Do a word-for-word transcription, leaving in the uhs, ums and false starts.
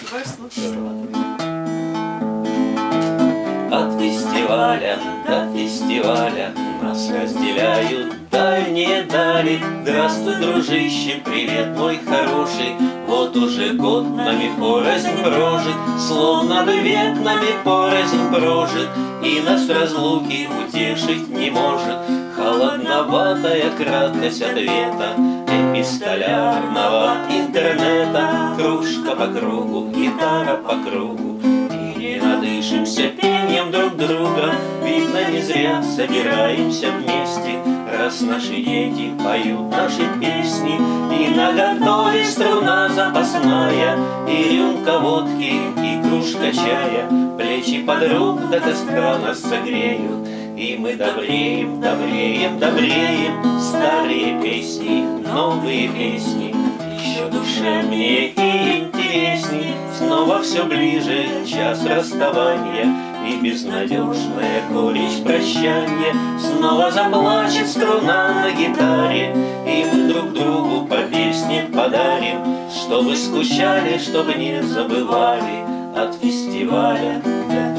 Успеваешь слушать слова. От фестиваля до фестиваля нас разделяют дальние дали. Здравствуй, дружище, привет, мой хороший. Вот уже год нами порознь прожит, словно бы век нами порознь прожит, и нас в разлуке утешить не может холодноватая краткость ответа эпистолярного интернета. Кружка по кругу, гитара по кругу, и не надышимся пением друг друга. Видно, не зря собираемся вместе, раз наши дети поют наши песни. И наготове струна запасная, и рюмка водки, и кружка чая. Плечи подруг до костра нас согреют, и мы добреем, добреем, добреем. Старые песни, новые песни, еще душевнее и интересней. Снова все ближе час расставания и безнадежная горечь прощания. Снова заплачет струна на гитаре, и мы друг другу по песне подарим, чтобы скучали, чтобы не забывали. От фестиваля до